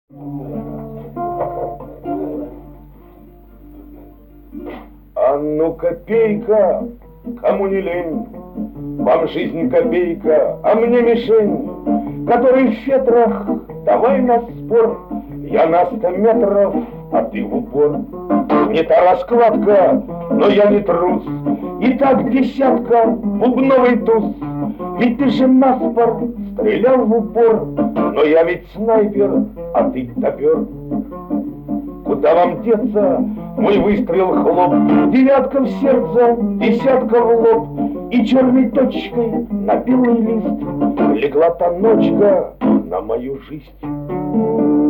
А ну копейка, кому не лень, вам жизнь копейка, а мне мишень, который в фетрах, давай на спор, я на 100 метров, а ты в упор. Не та раскладка, но я не трус, и так десятка, бубновый туз. Ведь ты же наспор стрелял в упор, но я ведь снайпер, а ты топер. Куда вам деться, мой выстрел хлоп, девятка в сердце, десятка в лоб, и черной точкой на белый лист легла та ночка на мою жизнь.